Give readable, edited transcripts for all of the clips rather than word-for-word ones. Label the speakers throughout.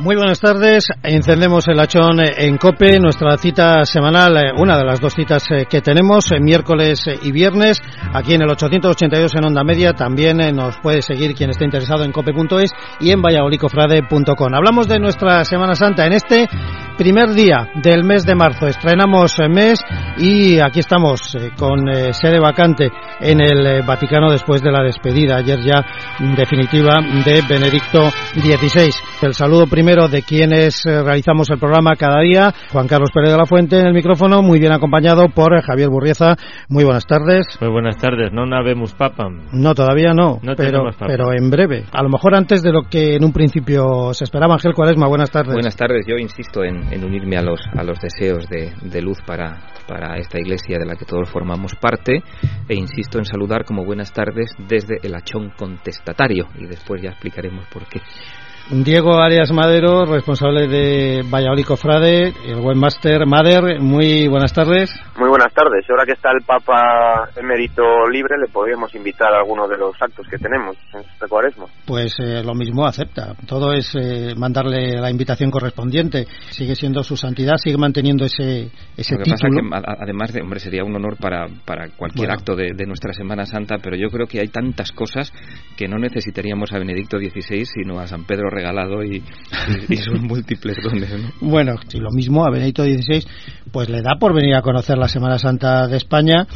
Speaker 1: Muy buenas tardes, encendemos el hachón en COPE, nuestra cita semanal, una de las dos citas que tenemos, miércoles y viernes, aquí en el 882 en Onda Media. También nos puede seguir quien esté interesado en cope.es y en valladolidcofrade.com. Hablamos de nuestra Semana Santa en este primer día del mes de marzo, estrenamos mes y aquí estamos con sede vacante en el Vaticano después de la despedida ayer ya definitiva de Benedicto XVI. El saludo primero de quienes realizamos el programa cada día. Juan Carlos Pérez de la Fuente en el micrófono, muy bien acompañado por Javier Burrieza. Muy buenas tardes.
Speaker 2: Muy buenas tardes. No habemos papam.
Speaker 1: No, todavía no,
Speaker 2: pero
Speaker 1: en breve. A lo mejor antes de lo que en un principio se esperaba. Ángel Cuaresma, buenas tardes.
Speaker 3: Buenas tardes. Yo insisto en unirme a los deseos de luz para esta iglesia de la que todos formamos parte, e insisto en saludar como buenas tardes desde el hachón contestatario, y después ya explicaremos por qué.
Speaker 1: Diego Arias Madero, responsable de Valladolid Cofrade, el webmaster Mader, muy buenas tardes.
Speaker 4: Muy buenas tardes. Ahora que está el Papa emérito libre, le podríamos invitar a alguno de los actos que tenemos en este Cuaresma.
Speaker 1: Pues lo mismo acepta. Todo es mandarle la invitación correspondiente. Sigue siendo su santidad, sigue manteniendo ese título. Lo que pasa
Speaker 3: que, además de, hombre, sería un honor para cualquier acto de nuestra Semana Santa, pero yo creo que hay tantas cosas que no necesitaríamos a Benedicto XVI, sino a San Pedro regalado y sus múltiples dones, ¿no?
Speaker 1: Bueno, si lo mismo a Benedicto XVI, pues le da por venir a conocer la Semana Santa de España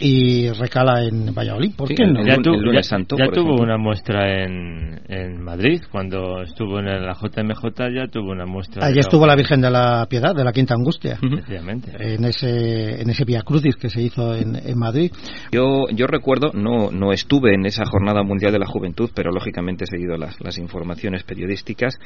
Speaker 1: y recala en Valladolid. ¿Por qué no?
Speaker 2: Ya tuvo una muestra en Madrid, cuando estuvo en la JMJ ya tuvo una muestra.
Speaker 1: Allí estuvo la Virgen de la Piedad, de la Quinta Angustia.
Speaker 2: Efectivamente.
Speaker 1: En ese Vía Crucis que se hizo en Madrid.
Speaker 3: Yo recuerdo, no estuve en esa Jornada Mundial de la Juventud, pero lógicamente he seguido las informaciones periodísticas,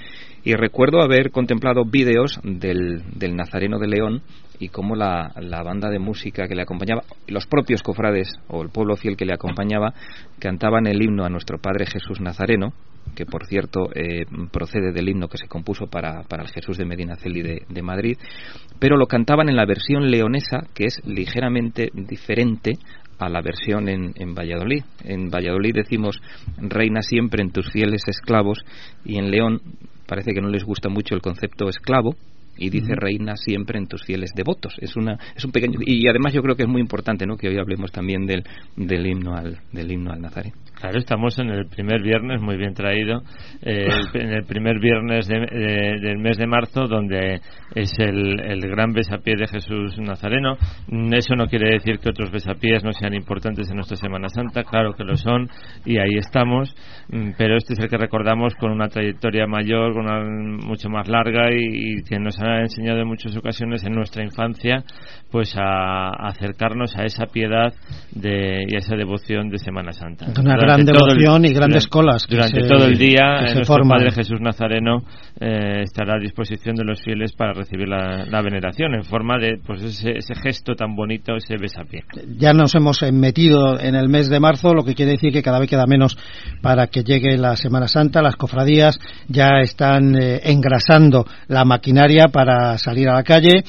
Speaker 3: y recuerdo haber contemplado vídeos del Nazareno de León y cómo la banda de música que le acompañaba, los propios cofrades o el pueblo fiel que le acompañaba, cantaban el himno a nuestro Padre Jesús Nazareno, que por cierto procede del himno que se compuso para el Jesús de Medinaceli de Madrid, pero lo cantaban en la versión leonesa, que es ligeramente diferente a la versión en Valladolid. En Valladolid decimos reina siempre en tus fieles esclavos, y en León parece que no les gusta mucho el concepto esclavo y dice reina siempre en tus fieles devotos. Es un pequeño, y además yo creo que es muy importante, ¿no?, que hoy hablemos también del himno al Nazareno.
Speaker 2: Claro, estamos en el primer viernes, muy bien traído, en el primer viernes del mes de marzo, donde es el gran besapié de Jesús Nazareno. Eso no quiere decir que otros besapiés no sean importantes en nuestra Semana Santa, claro que lo son, y ahí estamos, pero este es el que recordamos con una trayectoria mayor, mucho más larga, y que nos ha enseñado en muchas ocasiones en nuestra infancia pues a acercarnos a esa piedad y a esa devoción de Semana Santa.
Speaker 1: Una gran devoción y grandes colas.
Speaker 2: Durante todo el día, nuestro Padre Jesús Nazareno estará a disposición de los fieles para recibir la veneración en forma de pues ese gesto tan bonito, ese besapié.
Speaker 1: Ya nos hemos metido en el mes de marzo, lo que quiere decir que cada vez queda menos para que llegue la Semana Santa. Las cofradías ya están engrasando la maquinaria para salir a la calle.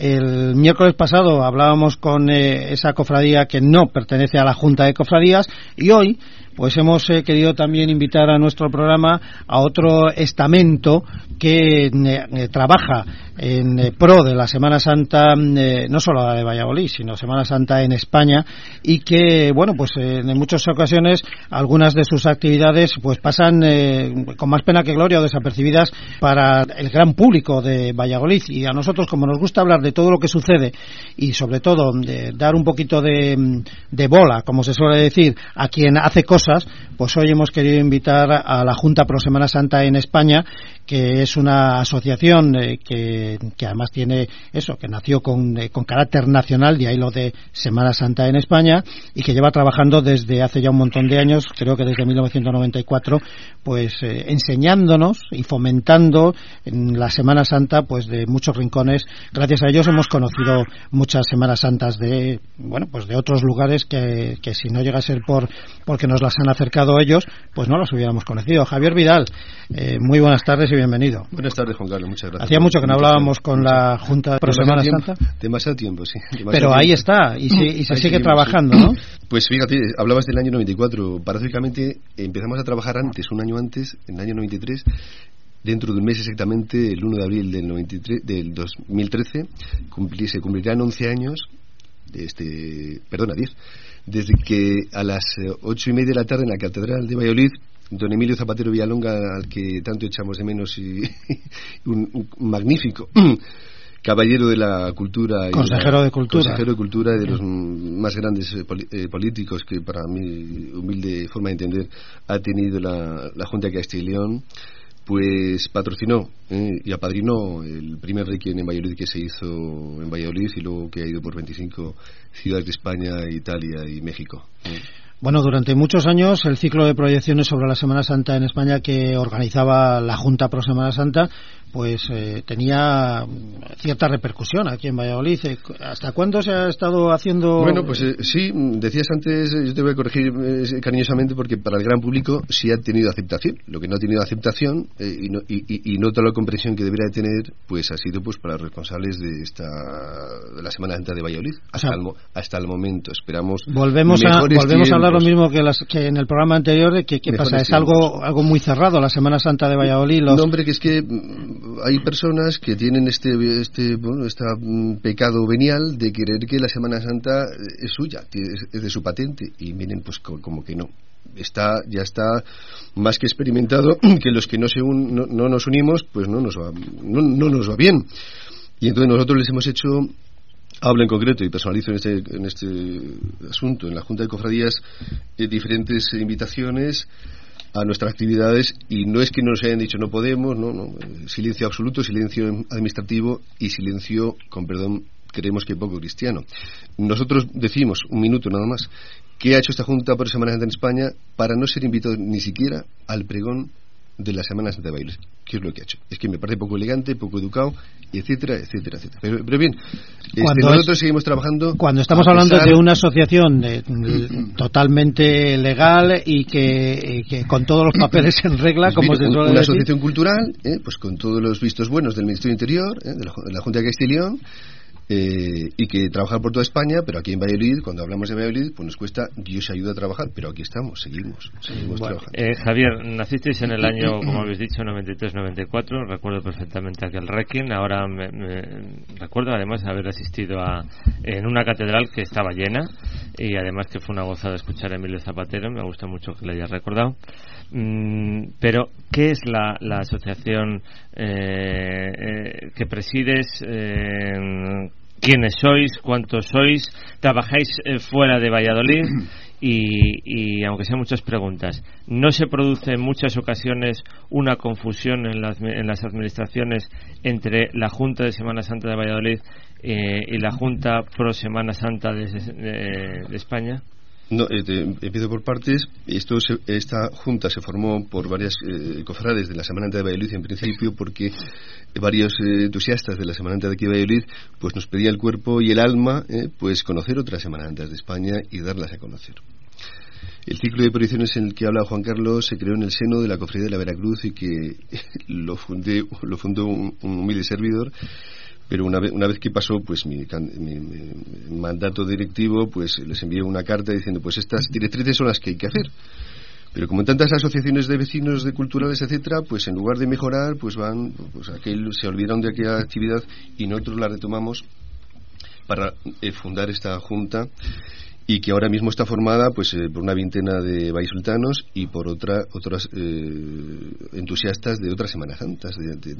Speaker 1: El miércoles pasado hablábamos con esa cofradía que no pertenece a la Junta de Cofradías, y hoy pues hemos querido también invitar a nuestro programa a otro estamento que trabaja en pro de la Semana Santa, no solo la de Valladolid, sino Semana Santa en España, y que, bueno, pues en muchas ocasiones algunas de sus actividades pues pasan con más pena que gloria o desapercibidas para el gran público de Valladolid. Y a nosotros, como nos gusta hablar de todo lo que sucede y sobre todo de dar un poquito de bola, como se suele decir, a quien hace cosas, pues hoy hemos querido invitar a la Junta Pro Semana Santa en España, que es una asociación que además tiene eso, que nació con carácter nacional, de ahí lo de Semana Santa en España, y que lleva trabajando desde hace ya un montón de años, creo que desde 1994, pues enseñándonos y fomentando en la Semana Santa pues de muchos rincones. Gracias a ellos hemos conocido muchas Semanas Santas de otros lugares que si no llega a ser porque nos las han acercado ellos, pues no las hubiéramos conocido. Javier Vidal, muy buenas tardes y bienvenido.
Speaker 5: Buenas tardes, Juan Carlos, muchas gracias.
Speaker 1: Hacía mucho que no hablábamos con la Junta Pro Semana Santa.
Speaker 5: Demasiado tiempo, sí.
Speaker 1: Pero ahí está, y se sigue trabajando, ¿no?
Speaker 5: Pues fíjate, hablabas del año 94. Paradójicamente empezamos a trabajar antes, un año antes, en el año 93, dentro de un mes exactamente, el 1 de abril del 2013, se cumplirán 11 años, 10, desde que a las 8:30 de la tarde en la Catedral de Valladolid, don Emilio Zapatero Villalonga, al que tanto echamos de menos, y un magnífico caballero de la cultura,
Speaker 1: consejero de
Speaker 5: cultura y de los más grandes políticos que, para mi humilde forma de entender, ha tenido la Junta de Castilla y León, pues patrocinó y apadrinó el primer Requiem en Valladolid, que se hizo en Valladolid y luego que ha ido por 25 ciudades de España, Italia y México.
Speaker 1: Bueno, durante muchos años el ciclo de proyecciones sobre la Semana Santa en España que organizaba la Junta Pro Semana Santa pues tenía cierta repercusión aquí en Valladolid. ¿Hasta cuándo se ha estado haciendo?
Speaker 5: Bueno, pues sí, decías antes, yo te voy a corregir cariñosamente, porque para el gran público sí ha tenido aceptación. Lo que no ha tenido aceptación y no toda la comprensión que debería de tener, pues ha sido pues para los responsables de la Semana Santa de Valladolid. Hasta el momento esperamos.
Speaker 1: Volvemos a hablar lo mismo que en el programa anterior, de que pasa, es algo muy cerrado la Semana Santa de Valladolid.
Speaker 5: No, hombre, que es que hay personas que tienen este pecado venial de querer que la Semana Santa es suya, es de su patente, y miren, pues como que no. Ya está más que experimentado que los que no nos unimos, pues no nos va bien. Y entonces nosotros les hemos hecho, hablo en concreto y personalizo en este asunto, en la Junta de Cofradías, diferentes invitaciones a nuestras actividades, y no es que nos hayan dicho no podemos, no, silencio absoluto, silencio administrativo y silencio, con perdón, creemos que poco cristiano. Nosotros decimos, un minuto nada más, ¿qué ha hecho esta Junta por Semana Santa en España para no ser invitado ni siquiera al pregón de la Semana Santa de Bailes? ¿Qué es lo que ha hecho? Es que me parece poco elegante, poco educado, etcétera, etcétera, etcétera. Pero bien, nosotros seguimos trabajando.
Speaker 1: Cuando estamos hablando de una asociación totalmente legal y que con todos los papeles en regla, pues como se suele decir.
Speaker 5: Una asociación cultural, pues con todos los vistos buenos del Ministerio Interior, de la Junta de Castilla y León, y que trabajar por toda España, pero aquí en Valladolid, cuando hablamos de Valladolid, pues nos cuesta, Dios ayuda a trabajar, pero aquí estamos, seguimos bueno, trabajando.
Speaker 2: Javier, nacisteis en el año, como habéis dicho, 93-94, recuerdo perfectamente aquel Requiem. Ahora me recuerdo además haber asistido en una catedral que estaba llena, y además que fue una gozada escuchar a Emilio Zapatero, me gusta mucho que le hayas recordado. Pero ¿qué es la asociación que presides? ¿Quiénes sois? ¿Cuántos sois? ¿Trabajáis fuera de Valladolid? Y aunque sean muchas preguntas, ¿no se produce en muchas ocasiones una confusión en las administraciones entre la Junta de Semana Santa de Valladolid y la Junta Pro Semana Santa de España?
Speaker 5: No, empiezo por partes. Esta junta se formó por varias cofrades de la Semana Santa de Valladolid, en principio, porque varios entusiastas de la Semana Santa de aquí de Valladolid pues nos pedía el cuerpo y el alma pues conocer otras Semanas Santas de España y darlas a conocer. El ciclo de proyecciones en el que habla Juan Carlos se creó en el seno de la Cofradía de la Veracruz, y que lo fundó un humilde servidor. Pero una vez que pasó pues mi mandato directivo, pues les envié una carta diciendo pues estas directrices son las que hay que hacer. Pero como en tantas asociaciones de vecinos, de culturales, etcétera, pues en lugar de mejorar, pues se olvidaron de aquella actividad, y nosotros la retomamos para fundar esta junta, y que ahora mismo está formada pues por una veintena de vallisoletanos y por otras entusiastas de otras Semanas Santas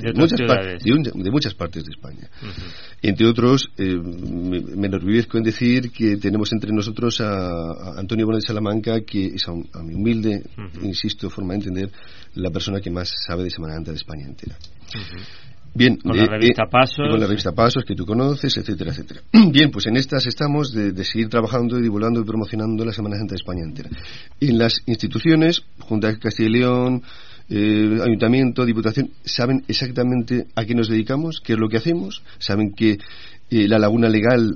Speaker 5: de muchas partes de España. Entre otros, me enorgullezco en decir que tenemos entre nosotros a Antonio Bonet de Salamanca, que es, a mi humilde, insisto, forma de entender, la persona que más sabe de Semana Santa de España entera. Bien,
Speaker 2: con la revista Pasos.
Speaker 5: Con la revista Pasos, que tú conoces, etcétera, etcétera. Bien, pues en estas estamos de seguir trabajando y divulgando y promocionando la Semana Santa de España entera. En las instituciones, Junta de Castilla y León, Ayuntamiento, Diputación, saben exactamente a qué nos dedicamos, qué es lo que hacemos, saben que la laguna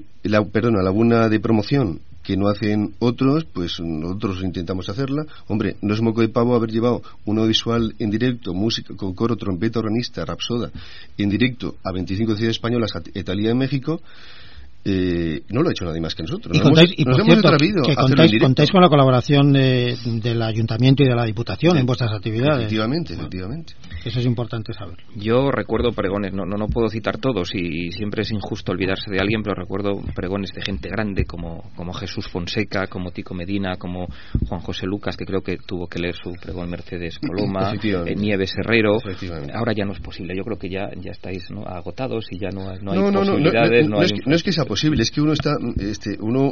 Speaker 5: de promoción que no hacen otros, pues nosotros intentamos hacerla. Hombre, no es moco de pavo haber llevado un audiovisual en directo, música con coro, trompeta, organista, rapsoda, en directo a 25 ciudades españolas, a Italia y México, no lo ha hecho nadie más que nosotros.
Speaker 1: Y por cierto, que contáis con la colaboración del Ayuntamiento y de la Diputación en vuestras actividades.
Speaker 5: Efectivamente.
Speaker 1: Eso es importante saber.
Speaker 3: Yo recuerdo pregones, no puedo citar todos y siempre es injusto olvidarse de alguien, pero recuerdo pregones de gente grande como Jesús Fonseca, como Tico Medina, como Juan José Lucas, que creo que tuvo que leer su pregón Mercedes Coloma, Nieves Herrero. Ahora ya no es posible. Yo creo que ya estáis agotados y ya no hay posibilidades.
Speaker 5: No es que sea posible, es que uno está uno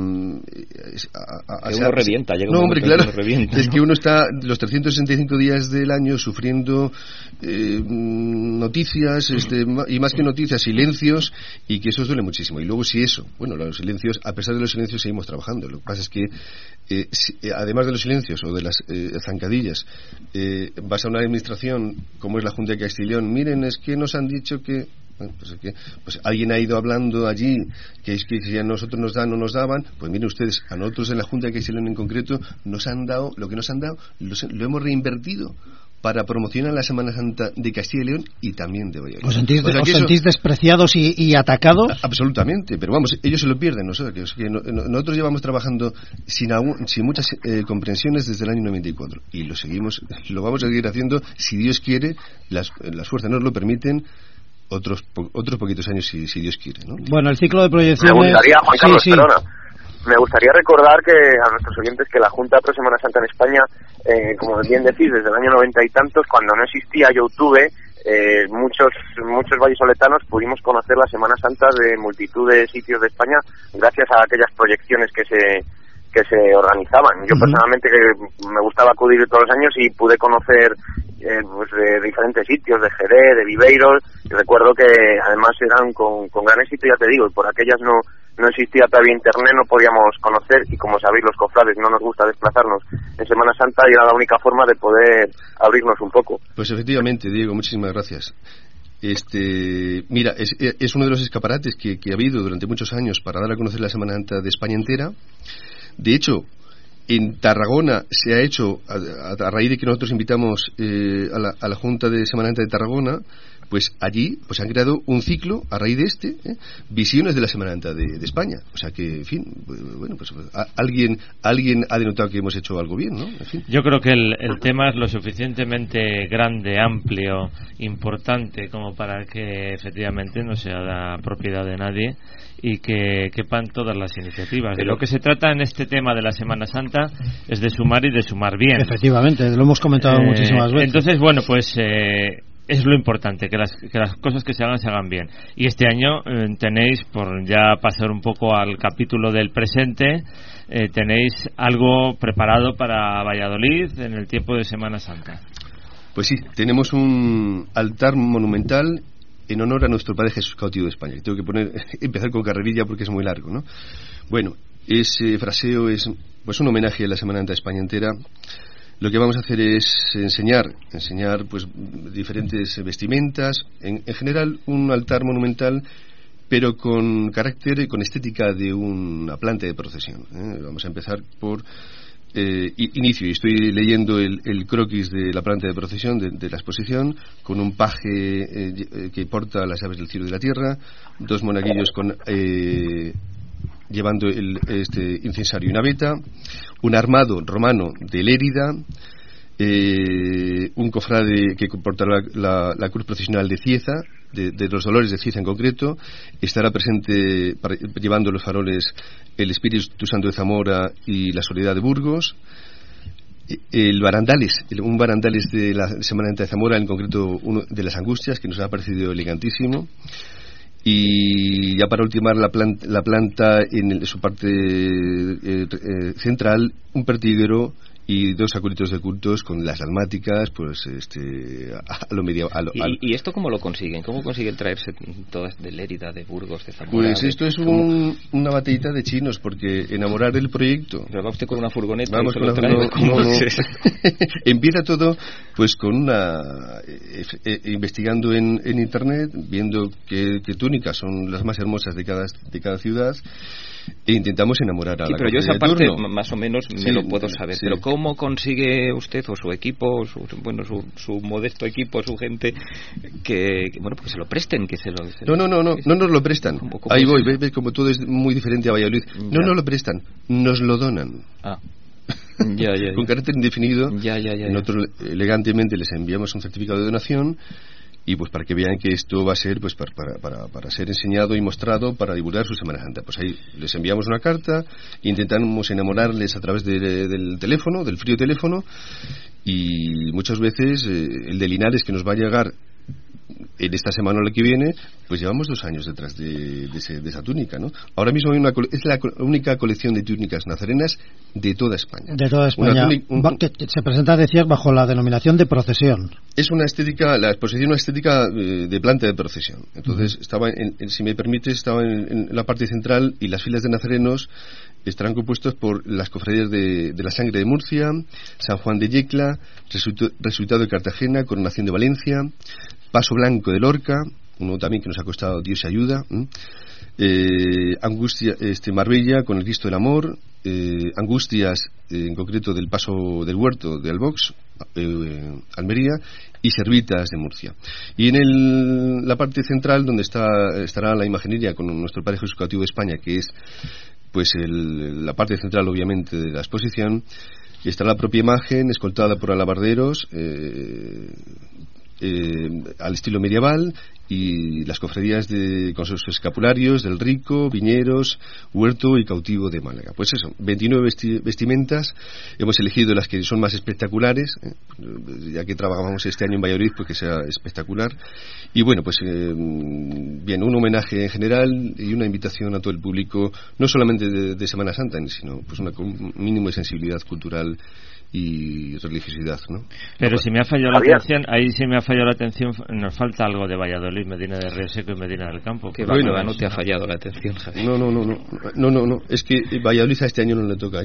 Speaker 3: revienta, llega
Speaker 5: un momento
Speaker 3: claro,
Speaker 5: uno revienta, es que uno está los 365 días del año sufriendo noticias y más que noticias, silencios, y que eso duele muchísimo. Y luego los silencios, a pesar de los silencios seguimos trabajando. Lo que pasa es que además de los silencios o de las zancadillas, vas a una administración como es la Junta de Castilla y León, miren, es que nos han dicho que pues alguien ha ido hablando allí que es que si a nosotros nos dan o nos daban, pues miren ustedes, a nosotros en la Junta de Castilla y León en concreto nos han dado, lo que nos han dado lo hemos reinvertido para promocionar la Semana Santa de Castilla y León y también de Valladolid.
Speaker 1: ¿Os sentís despreciados y atacados?
Speaker 5: Absolutamente, pero vamos, ellos se lo pierden. Nosotros nosotros llevamos trabajando sin muchas comprensiones desde el año 94 y lo vamos a seguir haciendo si Dios quiere, las fuerzas nos lo permiten. Otros poquitos años si Dios quiere, ¿no?
Speaker 1: Bueno, el ciclo de proyecciones...
Speaker 4: Me gustaría, Juan Carlos, perdona. Me gustaría recordar que a nuestros oyentes que la Junta Pro Semana Santa en España, como bien decís, desde el año 90 y tantos, cuando no existía YouTube, muchos vallisoletanos pudimos conocer la Semana Santa de multitud de sitios de España gracias a aquellas proyecciones que se organizaban. Yo personalmente que me gustaba acudir todos los años y pude conocer de diferentes sitios, de Jerez, de Viveiros, y recuerdo que además eran con gran éxito, ya te digo, y por aquellas no existía todavía internet, no podíamos conocer, y como sabéis los cofrades no nos gusta desplazarnos en Semana Santa y era la única forma de poder abrirnos un poco.
Speaker 5: Pues efectivamente, Diego, muchísimas gracias. Mira, es uno de los escaparates que ha habido durante muchos años para dar a conocer la Semana Santa de España entera. De hecho, en Tarragona se ha hecho, a raíz de que nosotros invitamos a la Junta de Semana Santa de Tarragona, pues allí pues han creado un ciclo a raíz de visiones de la Semana Santa de España. O sea que, en fin, bueno, pues alguien ha denotado que hemos hecho algo bien, ¿no? En fin.
Speaker 2: Yo creo que el tema es lo suficientemente grande, amplio, importante como para que efectivamente no sea la propiedad de nadie y que quepan todas las iniciativas. De lo que se trata en este tema de la Semana Santa es de sumar y de sumar bien.
Speaker 1: Efectivamente, lo hemos comentado muchísimas veces.
Speaker 2: Entonces, bueno, pues es lo importante, que las cosas que se hagan bien. Y este año tenéis, por ya pasar un poco al capítulo del presente, tenéis algo preparado para Valladolid en el tiempo de Semana Santa.
Speaker 5: Pues sí, tenemos un altar monumental en honor a nuestro Padre Jesús cautivo de España. Tengo que empezar con carrerilla porque es muy largo, ¿no? Bueno, ese fraseo es pues un homenaje a la Semana Santa de España entera. Lo que vamos a hacer es enseñar pues diferentes vestimentas, en general un altar monumental, pero con carácter y con estética de una planta de procesión. Vamos a empezar por inicio, y estoy leyendo el croquis de la planta de procesión de la exposición, con un paje que porta las aves del cielo y de la tierra, dos monaguillos llevando este incensario y una veta, un armado romano de Lérida, un cofrade que portará la cruz procesional de Cieza, de los Dolores de Cieza en concreto, estará presente llevando los faroles el Espíritu Santo de Zamora y la Soledad de Burgos, un barandales de la Semana Santa de Zamora, en concreto uno de las Angustias, que nos ha parecido elegantísimo. Y ya para ultimar la planta en su parte central, un pertiguero y dos acólitos de cultos con las dalmáticas, pues a lo medio.
Speaker 3: ¿Y esto cómo lo consiguen? ¿Cómo consiguen traerse todas de Lérida, de Burgos, de Zamora?
Speaker 5: Pues esto es una batallita de chinos, porque enamorar el proyecto.
Speaker 3: ¿Pero va usted con una furgoneta?
Speaker 5: Vamos con una furgoneta. Empieza todo pues con investigando en internet, viendo qué túnicas son las más hermosas de cada ciudad, e intentamos enamorar a la
Speaker 3: pero yo esa parte
Speaker 5: turno.
Speaker 3: más o menos me lo puedo saber, pero ¿cómo consigue usted o su equipo, su modesto equipo, su gente, que se lo presten?
Speaker 5: No nos lo prestan. Ahí voy, ves como todo es muy diferente a Valladolid. No nos lo prestan, nos lo donan.
Speaker 3: Ya.
Speaker 5: Con carácter indefinido.
Speaker 3: Ya.
Speaker 5: Nosotros elegantemente les enviamos un certificado de donación, y pues para que vean que esto va a ser pues para ser enseñado y mostrado para divulgar su Semana Santa. Pues ahí les enviamos una carta, intentamos enamorarles a través del teléfono, del frío teléfono, y muchas veces el de Linares, que nos va a llegar en esta semana o la que viene, pues llevamos 2 años detrás de esa túnica, ¿no? Ahora mismo es la única colección de túnicas nazarenas de toda España.
Speaker 1: De toda España, que se presenta, decías, bajo la denominación de procesión.
Speaker 5: Es una estética, la exposición es una estética de planta de procesión. Entonces, si me permite, estaba en la parte central, y las filas de nazarenos estarán compuestos por las cofradías de la Sangre de Murcia, San Juan de Yecla, Resucitado de Cartagena, Coronación de Valencia, Paso Blanco de Lorca, uno también que nos ha costado Dios y ayuda, Angustia, Marbella con el Cristo del Amor, Angustias en concreto del Paso del Huerto de Albox, Almería, y Servitas de Murcia. Y en la parte central, donde estará la imaginería con nuestro Padre Jesús Cautivo de España, que es pues la parte central obviamente de la exposición, estará la propia imagen escoltada por alabarderos al estilo medieval, y las cofradías con sus escapularios del Rico, Viñeros, Huerto y Cautivo de Málaga. Pues eso, 29 vestimentas. Hemos elegido las que son más espectaculares, ya que trabajamos este año en Valladolid, pues que sea espectacular. Y bueno, pues bien, un homenaje en general y una invitación a todo el público, no solamente de Semana Santa, sino pues un mínimo de sensibilidad cultural y religiosidad, ¿no?
Speaker 2: Pero si me ha fallado la atención, ahí sí me ha fallado la atención, nos falta algo de Valladolid, Medina de Río Seco y Medina del Campo.
Speaker 3: Que bueno, no te ha fallado la atención, Javier.
Speaker 5: No, es que Valladolid a este año no le toca.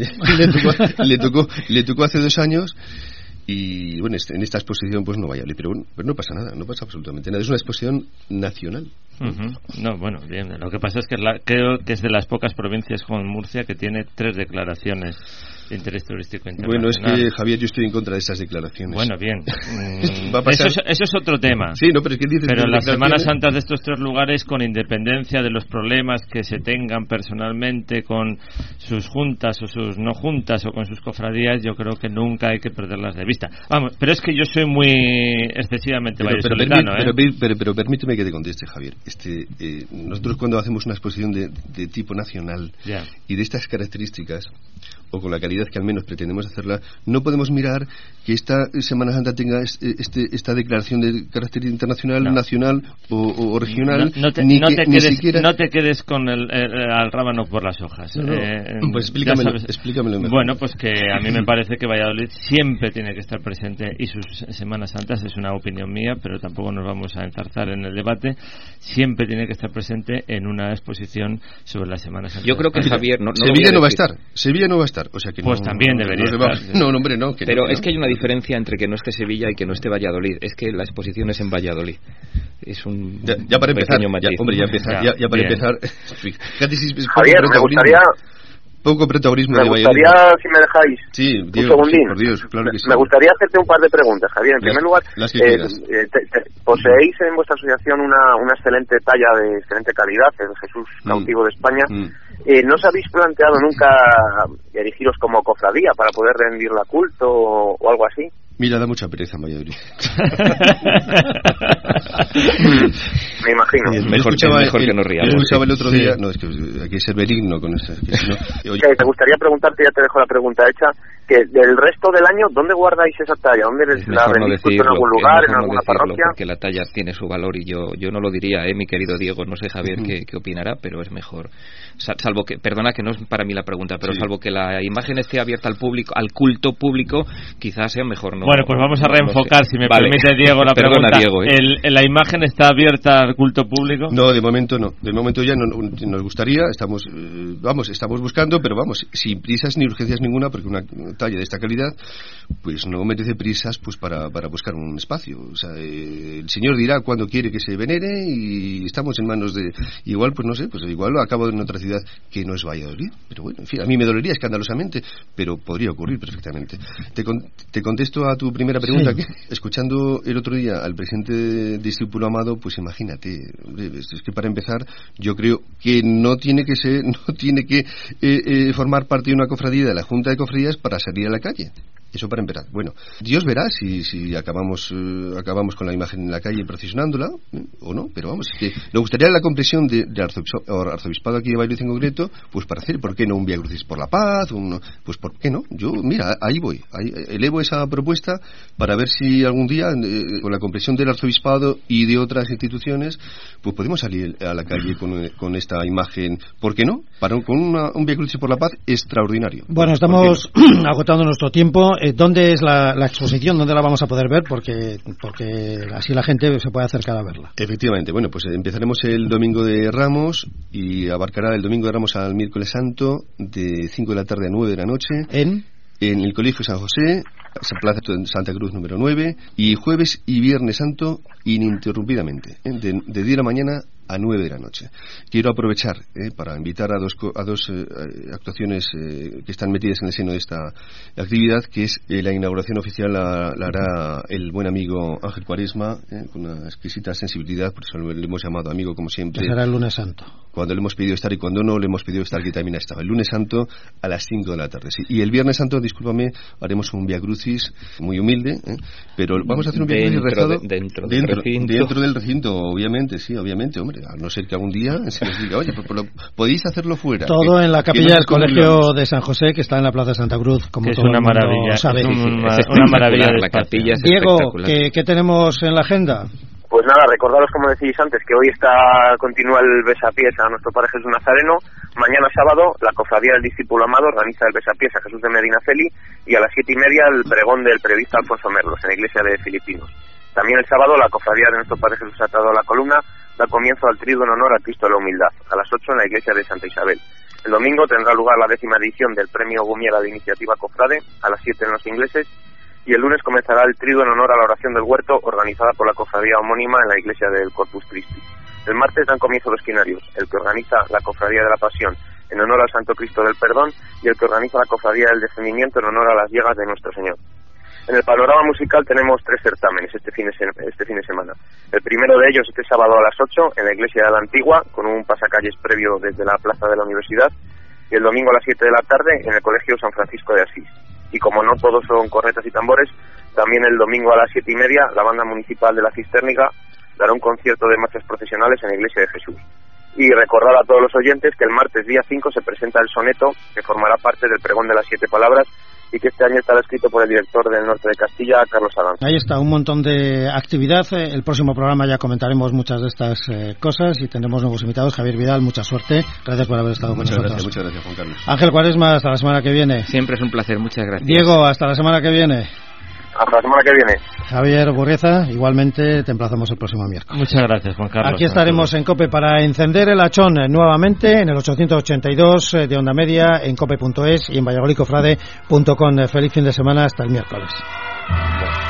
Speaker 5: le tocó hace 2 años. Y bueno, en esta exposición pues no Valladolid, pero no pasa nada, no pasa absolutamente nada. Es una exposición nacional.
Speaker 2: No, bueno, bien. Lo que pasa es que creo que es de las pocas provincias con Murcia que tiene 3 declaraciones de interés turístico internacional.
Speaker 5: Bueno, es que, Javier, yo estoy en contra de esas declaraciones.
Speaker 2: Bueno, bien.
Speaker 5: Va a pasar...
Speaker 2: eso es otro tema.
Speaker 5: Sí, no, pero es que dices.
Speaker 2: Pero las Semanas Santas de estos 3 lugares, con independencia de los problemas que se tengan personalmente con sus juntas o sus no juntas o con sus cofradías, yo creo que nunca hay que perderlas de vista. Vamos, pero es que yo soy muy excesivamente vallesoletano,
Speaker 5: pero permíteme que te conteste, Javier. Nosotros cuando hacemos una exposición de tipo nacional y de estas características, o con la calidad que al menos pretendemos hacerla, no podemos mirar que esta Semana Santa tenga esta declaración de carácter internacional, nacional o regional.
Speaker 2: No te quedes con el rábano por las hojas.
Speaker 5: Pues explícamelo mejor.
Speaker 2: Bueno, pues que a mí me parece que Valladolid siempre tiene que estar presente, y sus Semanas Santas, es una opinión mía, pero tampoco nos vamos a enzarzar en el debate, siempre tiene que estar presente en una exposición sobre las Semanas Santas.
Speaker 3: Yo creo que Javier
Speaker 5: Sevilla no va a estar, o sea que
Speaker 2: pues también debería estar.
Speaker 5: No, hombre, no.
Speaker 3: Pero es que hay una diferencia entre que no esté Sevilla y que no esté Valladolid. Es que la exposición es en Valladolid. Es un
Speaker 5: ya para empezar,
Speaker 3: matiz.
Speaker 5: Ya para empezar.
Speaker 4: Javier, me gustaría
Speaker 5: poco protagonismo
Speaker 4: de Valladolid. Me gustaría, si me dejáis,
Speaker 5: un
Speaker 4: segundín,
Speaker 5: por Dios, claro que sí.
Speaker 4: Me gustaría hacerte un par de preguntas, Javier. En primer lugar, poseéis en vuestra asociación una excelente talla de excelente calidad, el Jesús Cautivo de España. ¿No os habéis planteado nunca erigiros como cofradía para poder rendirla culto o algo así?
Speaker 5: Mira, da mucha pereza en Valladolid.
Speaker 4: Me imagino.
Speaker 3: Mejor que nos riamos.
Speaker 5: Yo escuchaba el otro día, es que hay que ser benigno con eso.
Speaker 4: Te gustaría preguntarte, ya te dejo la pregunta hecha, que del resto del año, ¿dónde guardáis esa talla? ¿Dónde la rendís en algún lugar, en alguna parroquia?
Speaker 3: Porque la talla tiene su valor, y yo no lo diría, mi querido Diego, no sé Javier qué opinará, pero es mejor, salvo que, perdona que no es para mí la pregunta, pero salvo que la imagen esté abierta al público, al culto público, quizás sea mejor no.
Speaker 2: Bueno, pues vamos a reenfocar, si me permite, Diego, la
Speaker 3: Perdona,
Speaker 2: pregunta.
Speaker 3: Diego,
Speaker 2: ¿La imagen está abierta culto público?
Speaker 5: No, de momento no. De momento ya no nos gustaría. Estamos buscando, pero sin prisas ni urgencias ninguna, porque una talla de esta calidad, pues no merece prisas, pues para buscar un espacio. O sea, el Señor dirá cuándo quiere que se venere y estamos en manos de. Igual, pues no sé, pues igual lo acabo en otra ciudad que no es Valladolid. Pero bueno, en fin, a mí me dolería escandalosamente, pero podría ocurrir perfectamente. Te contesto a tu primera pregunta, sí. Que escuchando el otro día al presidente de Discípulo Amado, pues imagínate, hombre, es que para empezar yo creo que no tiene que formar parte de una cofradía de la Junta de Cofradías para salir a la calle. Eso para empezar. Bueno, Dios verá si acabamos con la imagen en la calle procesionándola o no, pero vamos, es que nos gustaría la comprensión del arzobispado aquí de Valladolid en concreto, pues para hacer, ¿por qué no un Vía Crucis por la Paz? Pues ¿por qué no? Yo, mira, ahí voy, elevo esa propuesta para ver si algún día, con la comprensión del arzobispado y de otras instituciones, pues podemos salir a la calle con esta imagen, ¿por qué no? Con un Vía Crucis por la Paz extraordinario.
Speaker 1: Bueno, estamos agotando nuestro tiempo. ¿Dónde es la exposición? ¿Dónde la vamos a poder ver? Porque así la gente se puede acercar a verla.
Speaker 5: Efectivamente. Bueno, pues empezaremos el Domingo de Ramos y abarcará el Domingo de Ramos al Miércoles Santo de 5 de la tarde a 9 de la noche. En el Colegio San José, Plaza Santa Cruz número 9, y jueves y viernes santo ininterrumpidamente, de 10 de la mañana a 9 de la noche. Quiero aprovechar para invitar a dos actuaciones que están metidas en el seno de esta actividad, que es la inauguración oficial la hará el buen amigo Ángel Cuaresma, con una exquisita sensibilidad, por eso le hemos llamado amigo como siempre.
Speaker 1: Que será el lunes santo.
Speaker 5: Cuando le hemos pedido estar y cuando no le hemos pedido estar, que también ha estado. El lunes santo a las 5 de la tarde. Sí. Y el viernes santo, discúlpame, haremos un Vía Crucis muy humilde, pero vamos a hacer un Vía Crucis rezado dentro del recinto, obviamente, sí, obviamente, hombre. A no ser que algún día se les diga, oye, pues podéis hacerlo fuera.
Speaker 1: Todo en la capilla del Colegio de San José, que está en la Plaza de Santa Cruz, como
Speaker 2: es
Speaker 1: todo
Speaker 2: una
Speaker 1: el mundo
Speaker 2: maravilla,
Speaker 1: sabe.
Speaker 2: Es una maravilla de
Speaker 3: la capilla.
Speaker 1: Diego, ¿qué tenemos en la agenda?
Speaker 4: Pues nada, recordaros, como decís antes, que hoy continúa el besapiés a nuestro Padre Jesús Nazareno. Mañana sábado, la Cofradía del Discípulo Amado organiza el besapiés a Jesús de Medinaceli, y a las 7:30 el pregón del periodista Alfonso Merlos en la iglesia de Filipinos. También el sábado, la Cofradía de nuestro Padre Jesús Atado a la Columna da comienzo al triduo en honor a Cristo de la Humildad, a las 8 en la iglesia de Santa Isabel. El domingo tendrá lugar la 10ª edición del Premio Gumiera de Iniciativa Cofrade, a las 7 en Los Ingleses, y el lunes comenzará el triduo en honor a la oración del huerto, organizada por la cofradía homónima en la iglesia del Corpus Christi. El martes dan comienzo los quinarios, el que organiza la Cofradía de la Pasión en honor al Santo Cristo del Perdón, y el que organiza la Cofradía del Descendimiento en honor a las llagas de nuestro Señor. En el panorama musical tenemos 3 certámenes este fin de semana. El primero de ellos este sábado a las 8 en la iglesia de la Antigua, con un pasacalles previo desde la plaza de la Universidad, y el domingo a las 7 de la tarde en el Colegio San Francisco de Asís. Y como no todos son cornetas y tambores, también el domingo a las 7:30 la banda municipal de la Cistérnica dará un concierto de marchas procesionales en la iglesia de Jesús. Y recordar a todos los oyentes que el martes día 5 se presenta el soneto, que formará parte del pregón de las 7 palabras, y que este año estará escrito por el director del Norte de Castilla, Carlos Adán.
Speaker 1: Ahí está, un montón de actividad. El próximo programa ya comentaremos muchas de estas cosas y tendremos nuevos invitados. Javier Vidal, mucha suerte. Gracias por haber estado con nosotros.
Speaker 5: Muchas gracias, Juan Carlos.
Speaker 1: Ángel Cuaresma, hasta la semana que viene.
Speaker 3: Siempre es un placer, muchas gracias.
Speaker 1: Diego, hasta la semana que viene.
Speaker 4: Hasta la semana que viene.
Speaker 1: Javier Burrieza, igualmente te emplazamos el próximo miércoles.
Speaker 2: Muchas gracias, Juan Carlos.
Speaker 1: Aquí estaremos en COPE para encender el hachón nuevamente en el 882 de Onda Media, en cope.es y en valladolidcofrade.com. Feliz fin de semana, hasta el miércoles.